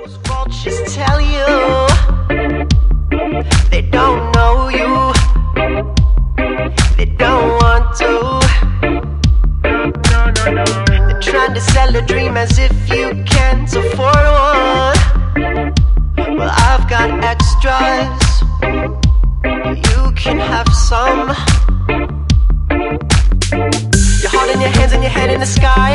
Vultures tell you they don't know you, they don't want to. They're trying to sell a dream as if you can't afford one. Well, I've got extras, you can have some. Your heart in your hands and your head in the sky.